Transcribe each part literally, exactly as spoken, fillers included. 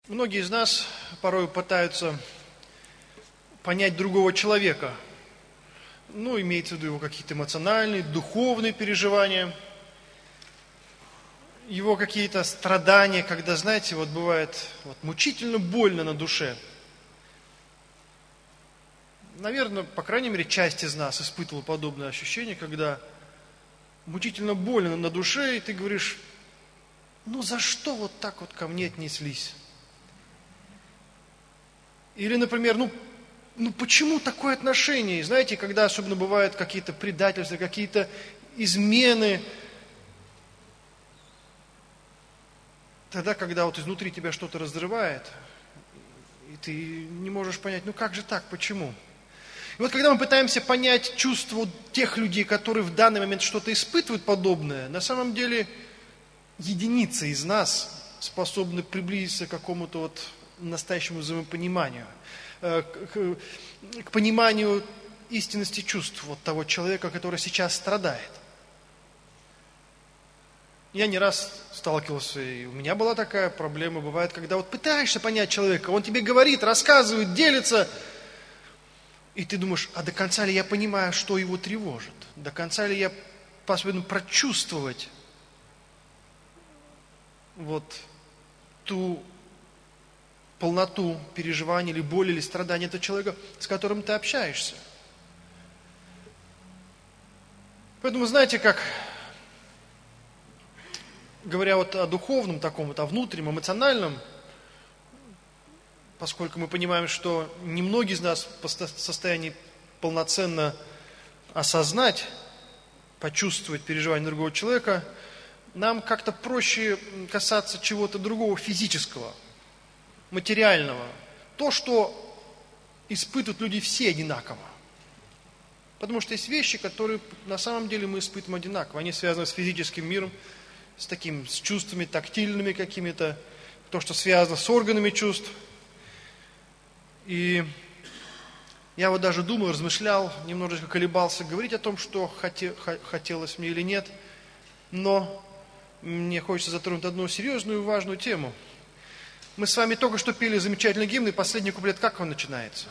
Многие из нас порой пытаются понять другого человека. Ну, имеется в виду его какие-то эмоциональные, духовные переживания, его какие-то страдания, когда, знаете, вот бывает вот, мучительно больно на душе. Наверное, по крайней мере, часть из нас испытывала подобное ощущение, когда мучительно больно на душе, и ты говоришь, ну за что вот так вот ко мне отнеслись? Или, например, ну, ну почему такое отношение? Знаете, когда особенно бывают какие-то предательства, какие-то измены, тогда, когда вот изнутри тебя что-то разрывает, и ты не можешь понять, ну как же так, почему? И вот когда мы пытаемся понять чувства тех людей, которые в данный момент что-то испытывают подобное, на самом деле единицы из нас способны приблизиться к какому-то вот настоящему взаимопониманию, к, к, к пониманию истинности чувств вот того человека, который сейчас страдает. Я не раз сталкивался, и у меня была такая проблема, бывает, когда вот пытаешься понять человека, он тебе говорит, рассказывает, делится, и ты думаешь, а до конца ли я понимаю, что его тревожит? До конца ли я способен прочувствовать вот ту полноту переживаний или боли, или страдания этого человека, с которым ты общаешься? Поэтому, знаете, как, говоря вот о духовном таком, вот, о внутреннем, эмоциональном, поскольку мы понимаем, что немногие из нас в состоянии полноценно осознать, почувствовать переживания другого человека, нам как-то проще касаться чего-то другого, физического, материального. То, что испытывают люди все одинаково. Потому что есть вещи, которые на самом деле мы испытываем одинаково. Они связаны с физическим миром, с таким, с чувствами тактильными какими-то, то, что связано с органами чувств. И я вот даже думал, размышлял, немножечко колебался, говорить о том, что хоте, хотелось мне или нет, но мне хочется затронуть одну серьезную и важную тему. Мы с вами только что пели замечательный гимн, и последний куплет, как он начинается?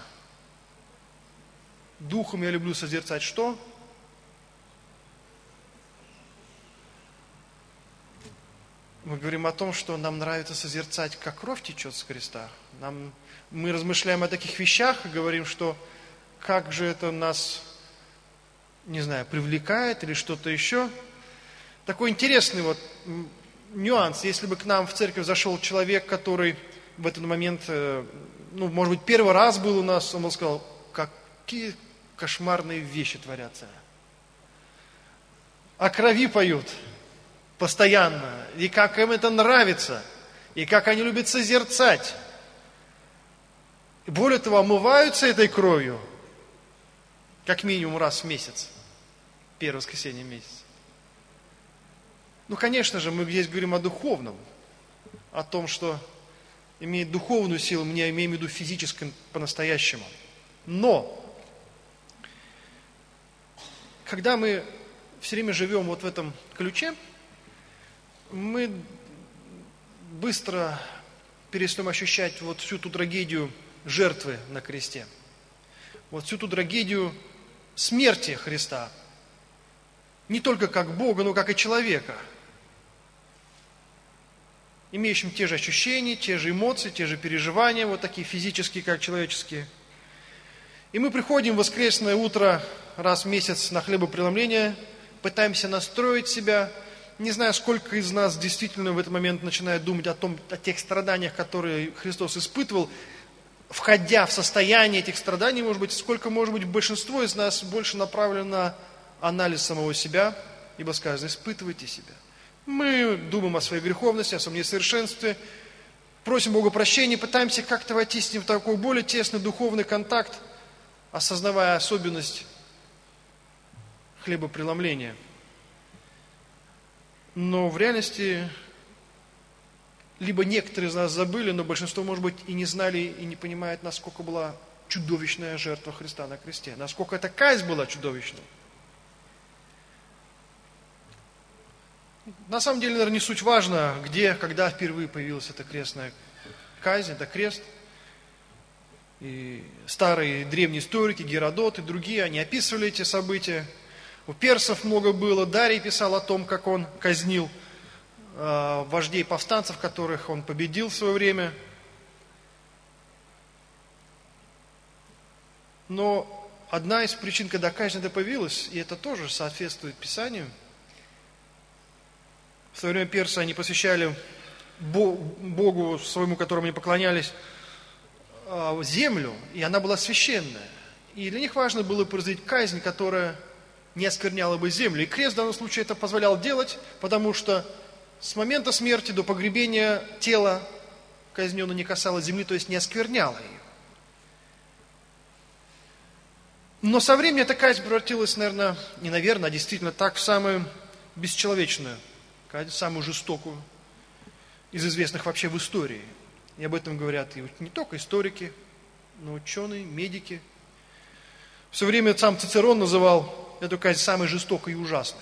Духом я люблю созерцать что? Мы говорим о том, что нам нравится созерцать, как кровь течет с креста. Нам, мы размышляем о таких вещах и говорим, что как же это нас, не знаю, привлекает или что-то еще. Такой интересный вот нюанс. Если бы к нам в церковь зашел человек, который в этот момент, ну, может быть, первый раз был у нас, он бы сказал, какие кошмарные вещи творятся. О крови поют постоянно, и как им это нравится, и как они любят созерцать. И более того, омываются этой кровью, как минимум раз в месяц, первое воскресенье в месяц. Ну, конечно же, мы здесь говорим о духовном, о том, что имеет духовную силу, мы не имеем в виду физическую по-настоящему. Но, когда мы все время живем вот в этом ключе, мы быстро перестаем ощущать вот всю ту трагедию жертвы на кресте, вот всю ту трагедию смерти Христа, не только как Бога, но как и человека, имеющим те же ощущения, те же эмоции, те же переживания, вот такие физические, как человеческие. И мы приходим в воскресное утро раз в месяц на хлебопреломление, пытаемся настроить себя. Не знаю, сколько из нас действительно в этот момент начинает думать о том, о тех страданиях, которые Христос испытывал, входя в состояние этих страданий, может быть, сколько, может быть, большинство из нас больше направлено на анализ самого себя, ибо сказано, испытывайте себя. Мы думаем о своей греховности, о своем несовершенстве, просим Бога прощения, пытаемся как-то войти с Ним в такой более тесный духовный контакт, осознавая особенность хлебопреломления. Но в реальности либо некоторые из нас забыли, но большинство, может быть, и не знали, и не понимают, насколько была чудовищная жертва Христа на кресте, насколько эта казнь была чудовищной. На самом деле, наверное, не суть важно, где, когда впервые появилась эта крестная казнь, это крест. И старые древние историки, Геродот и другие, они описывали эти события. У персов много было, Дарий писал о том, как он казнил э, вождей повстанцев, которых он победил в свое время. Но одна из причин, когда казнь это появилась, и это тоже соответствует Писанию, в свое время персы, они посвящали Богу своему, которому они поклонялись, землю, и она была священная. И для них важно было произвести казнь, которая не оскверняла бы землю. И крест в данном случае это позволял делать, потому что с момента смерти до погребения тело казненное не касалось земли, то есть не оскверняло ее. Но со временем эта казнь превратилась, наверное, не наверное, а действительно так, в самую бесчеловечную казнь, самую жестокую из известных вообще в истории. И об этом говорят и не только историки, но ученые, медики. В свое время сам Цицерон называл эту казнь самой жестокой и ужасной.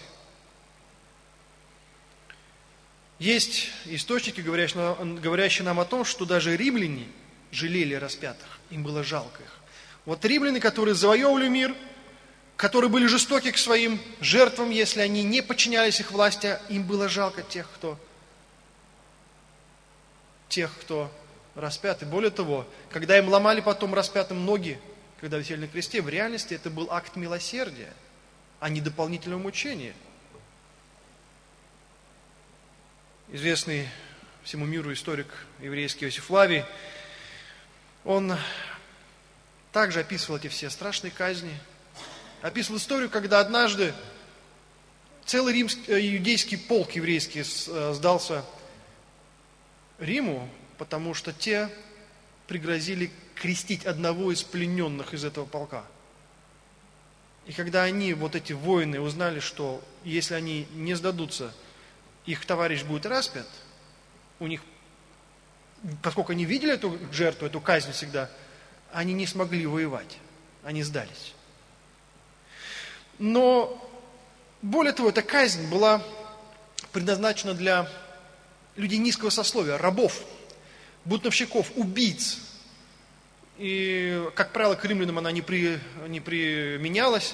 Есть источники, говорящие нам о том, что даже римляне жалели распятых, им было жалко их. Вот римляне, которые завоевывали мир, которые были жестоки к своим жертвам, если они не подчинялись их власти, им было жалко тех, кто, тех, кто распят. И более того, когда им ломали потом распятым ноги, когда висели на кресте, в реальности это был акт милосердия, а не дополнительного мучения. Известный всему миру историк еврейский Иосиф Флавий, он также описывал эти все страшные казни, описывал историю, когда однажды целый римский, иудейский полк еврейский сдался Риму, потому что те пригрозили крестить одного из плененных из этого полка. И когда они, вот эти воины, узнали, что если они не сдадутся, их товарищ будет распят, у них, поскольку они видели эту жертву, эту казнь всегда, они не смогли воевать, они сдались. Но, более того, эта казнь была предназначена для людей низкого сословия, рабов, бунтовщиков, убийц. И, как правило, к римлянам она не, при, не применялась.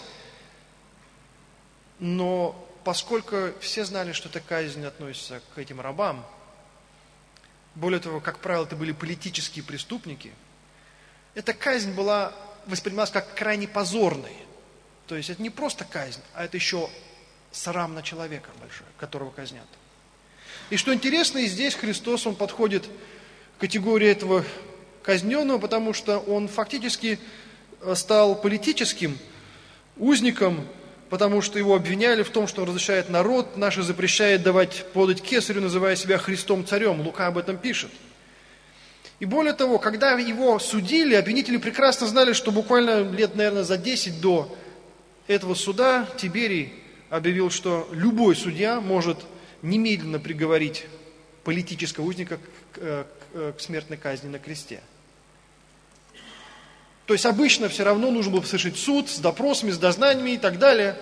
Но поскольку все знали, что эта казнь относится к этим рабам, более того, как правило, это были политические преступники, эта казнь была воспринималась как крайне позорной. То есть это не просто казнь, а это еще срам на человека большой, которого казнят. И что интересно, и здесь Христос, Он подходит к категории этого казненного, потому что Он фактически стал политическим узником, потому что его обвиняли в том, что он разрешает народ наш и запрещает давать подать кесарю, называя себя Христом царем. Лука об этом пишет. И более того, когда его судили, обвинители прекрасно знали, что буквально лет, наверное, за десять до этого суда Тиберий объявил, что любой судья может немедленно приговорить политического узника к, к, к смертной казни на кресте. То есть обычно все равно нужно было совершить суд с допросами, с дознаниями и так далее.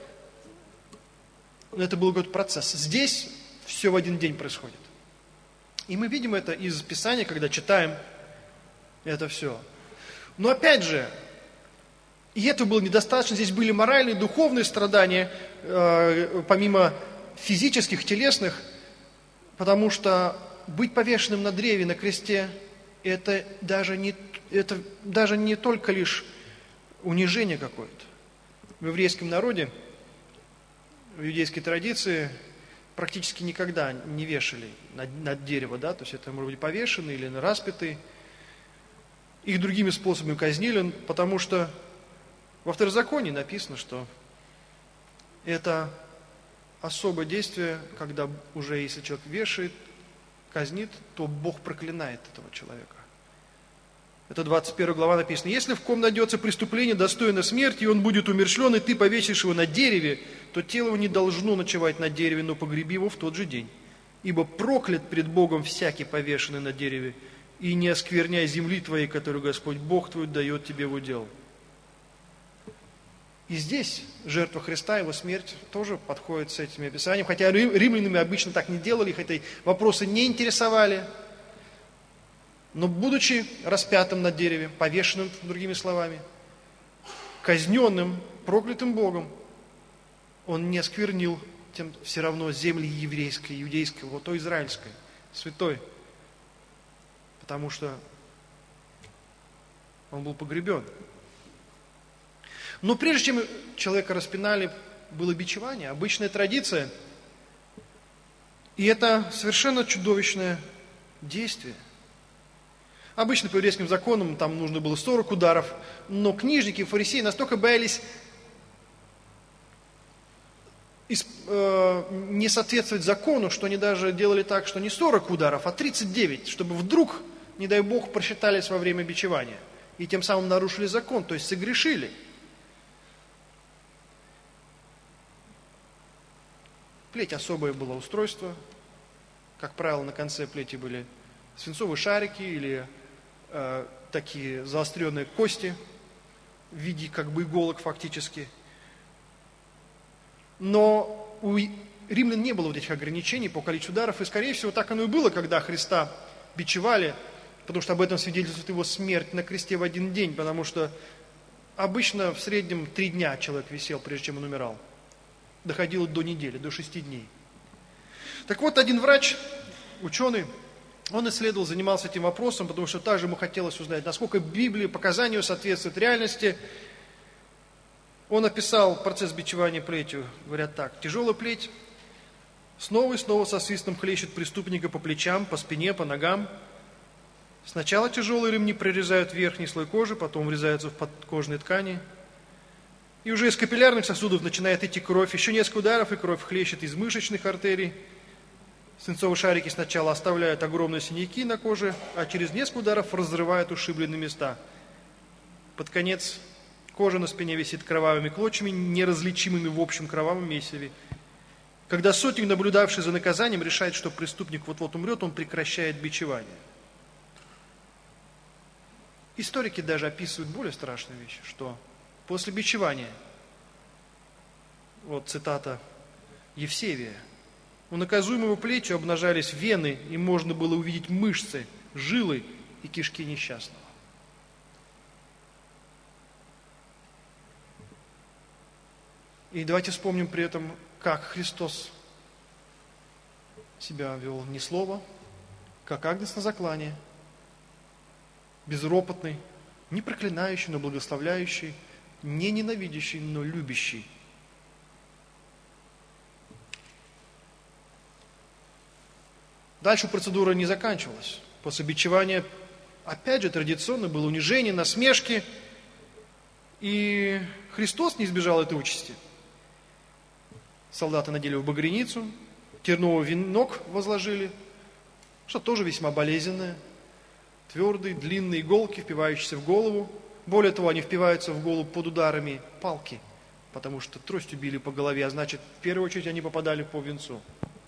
Но это был какой-то процесс. Здесь все в один день происходит. И мы видим это из Писания, когда читаем это все. Но опять же, и этого было недостаточно. Здесь были моральные, духовные страдания, э, помимо физических, телесных, потому что быть повешенным на древе, на кресте, это даже не, это даже не только лишь унижение какое-то. В еврейском народе, в иудейской традиции практически никогда не вешали над, над дерево, да, то есть это может быть повешенный или распятый. Их другими способами казнили, потому что во Второзаконии написано, что это особое действие, когда уже если человек вешает, казнит, то Бог проклинает этого человека. Это двадцать первая глава написано. Если в ком найдется преступление, достойно смерти, и он будет умерщвлен, и ты повесишь его на дереве, то тело его не должно ночевать на дереве, но погреби его в тот же день. Ибо проклят пред Богом всякий повешенный на дереве, и не оскверняй земли твоей, которую Господь Бог твой дает тебе в удел. И здесь жертва Христа, Его смерть тоже подходит с этим описанием. Хотя римлянами обычно так не делали, их эти вопросы не интересовали. Но будучи распятым на дереве, повешенным, другими словами, казненным, проклятым Богом, он не осквернил тем все равно земли еврейской, иудейской, вот той израильской, святой, потому что он был погребен. Но прежде чем человека распинали, было бичевание, обычная традиция, и это совершенно чудовищное действие. Обычно по еврейским законам там нужно было сорок ударов, но книжники и фарисеи настолько боялись не соответствовать закону, что они даже делали так, что не сорок ударов, а тридцать девять, чтобы вдруг, не дай Бог, просчитались во время бичевания. И тем самым нарушили закон, то есть согрешили. Плеть особое было устройство. Как правило, на конце плети были свинцовые шарики или э, такие заостренные кости в виде как бы иголок фактически. Но у римлян не было вот этих ограничений по количеству ударов, и, скорее всего, так оно и было, когда Христа бичевали, потому что об этом свидетельствует его смерть на кресте в один день, потому что обычно в среднем три дня человек висел, прежде чем он умирал. Доходило до недели, до шести дней. Так вот, один врач, ученый, он исследовал, занимался этим вопросом, потому что также ему хотелось узнать, насколько Библия по Казанию соответствует реальности. Он описал процесс бичевания плетью, говорят так: тяжелая плеть снова и снова со свистом хлещет преступника по плечам, по спине, по ногам. Сначала тяжелые ремни прорезают верхний слой кожи, потом врезаются в подкожные ткани. И уже из капиллярных сосудов начинает идти кровь. Еще несколько ударов, и кровь хлещет из мышечных артерий. Свинцовые шарики сначала оставляют огромные синяки на коже, а через несколько ударов разрывают ушибленные места. Под конец кожа на спине висит кровавыми клочьями, неразличимыми в общем кровавом месиве. Когда сотник, наблюдавший за наказанием, решает, что преступник вот-вот умрет, он прекращает бичевание. Историки даже описывают более страшную вещь, что после бичевания, вот цитата Евсевия, у наказуемого плетью обнажались вены, и можно было увидеть мышцы, жилы и кишки несчастного. И давайте вспомним при этом, как Христос себя вел: ни слова, как агнец на заклание, безропотный, не проклинающий, но благословляющий, не ненавидящий, но любящий. Дальше процедура не заканчивалась. После бичевания, опять же, традиционно было унижение, насмешки. И Христос не избежал этой участи. Солдаты надели в багряницу, терновый венок возложили, что тоже весьма болезненное. Твердые, длинные иголки, впивающиеся в голову. Более того, они впиваются в голову под ударами палки, потому что тростью били по голове, а значит, в первую очередь они попадали по венцу.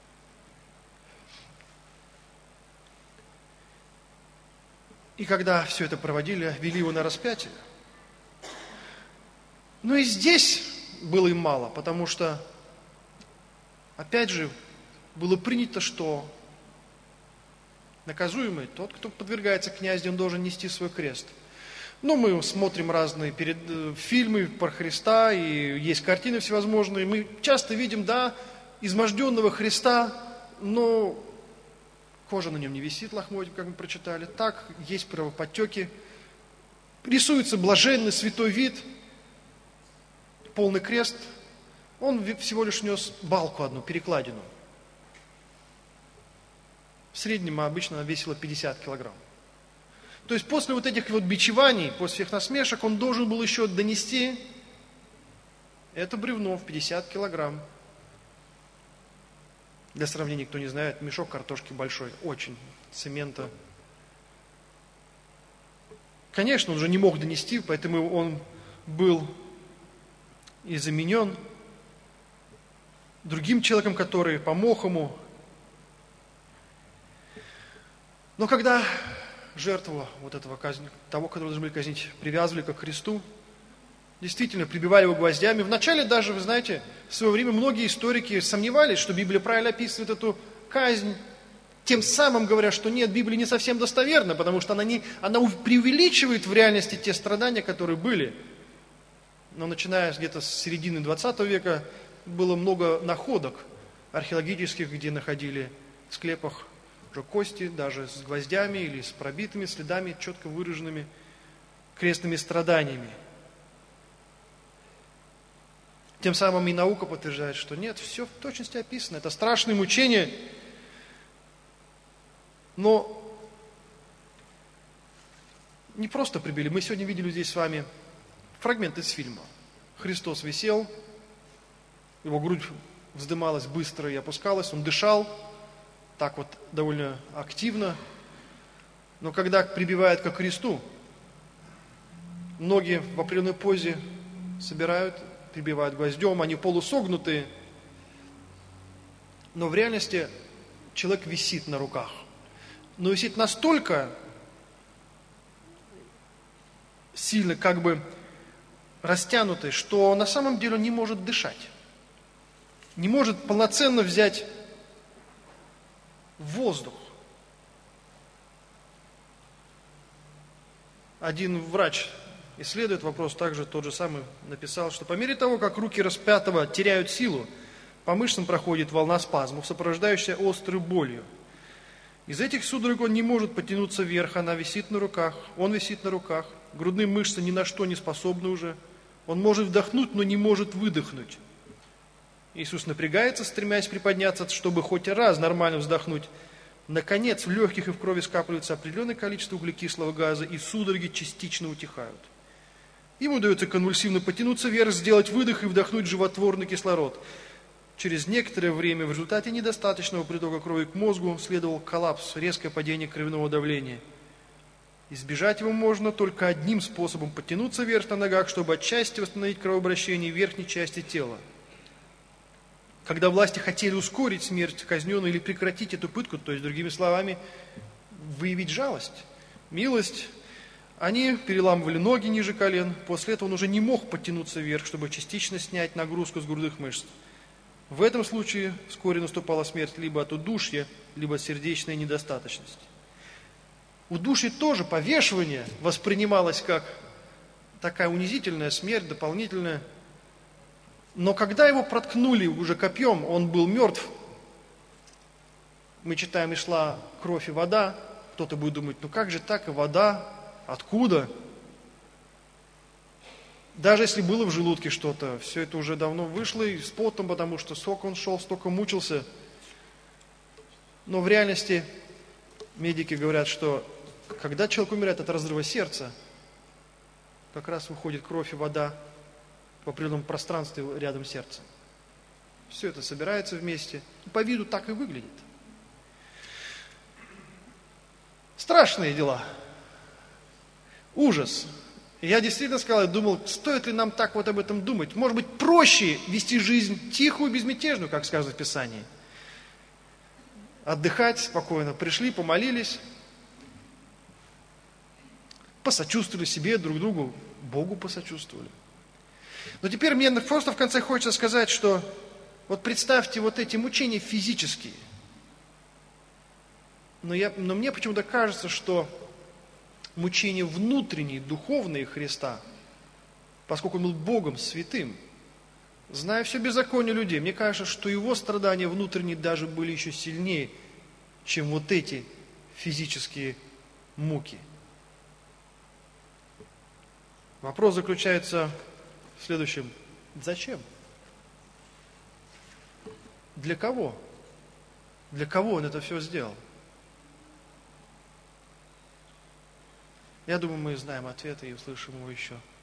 И когда все это проводили, вели его на распятие. Но и здесь было им мало, потому что, опять же, было принято, что наказуемый, тот, кто подвергается князю, он должен нести свой крест. Ну, мы смотрим разные перед, фильмы про Христа, и есть картины всевозможные. Мы часто видим, да, изможденного Христа, но кожа на нем не висит лохмотьем, как мы прочитали. Так, есть кровоподтеки. Рисуется блаженный святой вид, полный крест. Он всего лишь нес балку одну, перекладину. В среднем обычно она весила пятьдесят килограмм. То есть после вот этих вот бичеваний, после всех насмешек, он должен был еще донести это бревно в пятьдесят килограмм. Для сравнения, кто не знает, мешок картошки большой, очень, цемента. Конечно, он же не мог донести, поэтому он был и заменен другим человеком, который помог ему. Но когда жертву вот этого казни, того, которого должны были казнить, привязывали к кресту, действительно прибивали его гвоздями. Вначале даже, вы знаете, в свое время многие историки сомневались, что Библия правильно описывает эту казнь. Тем самым говоря, что нет, Библия не совсем достоверна, потому что она, не, она преувеличивает в реальности те страдания, которые были. Но начиная где-то с середины двадцатого века было много находок археологических, где находили в склепах уже кости, даже с гвоздями или с пробитыми следами, четко выраженными крестными страданиями. Тем самым и наука подтверждает, что нет, все в точности описано. Это страшные мучения. Но не просто прибили. Мы сегодня видели здесь с вами фрагмент из фильма. Христос висел, его грудь вздымалась быстро и опускалась, он дышал так вот довольно активно. Но когда прибивают ко кресту, ноги в определенной позе собирают, прибивают гвоздем, они полусогнутые. Но в реальности человек висит на руках. Но висит настолько сильно, как бы растянутый, что на самом деле он не может дышать. Не может полноценно взять воздух. Один врач исследует вопрос, также тот же самый написал, что по мере того, как руки распятого теряют силу, по мышцам проходит волна спазмов, сопровождающая острой болью. Из этих судорог он не может потянуться вверх, она висит на руках, он висит на руках, грудные мышцы ни на что не способны уже, он может вдохнуть, но не может выдохнуть. Иисус напрягается, стремясь приподняться, чтобы хоть раз нормально вздохнуть. Наконец, в легких и в крови скапливается определенное количество углекислого газа, и судороги частично утихают. Ему удается конвульсивно потянуться вверх, сделать выдох и вдохнуть животворный кислород. Через некоторое время в результате недостаточного притока крови к мозгу следовал коллапс, резкое падение кровяного давления. Избежать его можно только одним способом – подтянуться вверх на ногах, чтобы отчасти восстановить кровообращение верхней части тела. Когда власти хотели ускорить смерть казненного или прекратить эту пытку, то есть, другими словами, выявить жалость, милость, они переламывали ноги ниже колен. После этого он уже не мог подтянуться вверх, чтобы частично снять нагрузку с грудных мышц. В этом случае вскоре наступала смерть либо от удушья, либо от сердечной недостаточности. Удушье тоже, повешивание, воспринималось как такая унизительная смерть, дополнительная. Но когда его проткнули уже копьем, он был мертв. Мы читаем, и шла кровь и вода. Кто-то будет думать, ну как же так, и вода, откуда? Даже если было в желудке что-то, все это уже давно вышло и с потом, потому что сколько он шел, столько мучился. Но в реальности медики говорят, что когда человек умирает от разрыва сердца, как раз выходит кровь и вода в определенном пространстве рядом с сердцем. Все это собирается вместе. И по виду так и выглядит. Страшные дела. Ужас. Я действительно сказал, я думал, стоит ли нам так вот об этом думать. Может быть, проще вести жизнь тихую, безмятежную, как сказано в Писании. Отдыхать спокойно. Пришли, помолились, посочувствовали себе, друг другу, Богу посочувствовали. Но теперь мне просто в конце хочется сказать, что вот представьте вот эти мучения физические. Но, я, но мне почему-то кажется, что мучения внутренние, духовные Христа, поскольку он был Богом святым, зная все беззаконие людей, мне кажется, что его страдания внутренние даже были еще сильнее, чем вот эти физические муки. Вопрос заключается в следующем. Зачем? Для кого? Для кого он это все сделал? Я думаю, мы знаем ответ и услышим его еще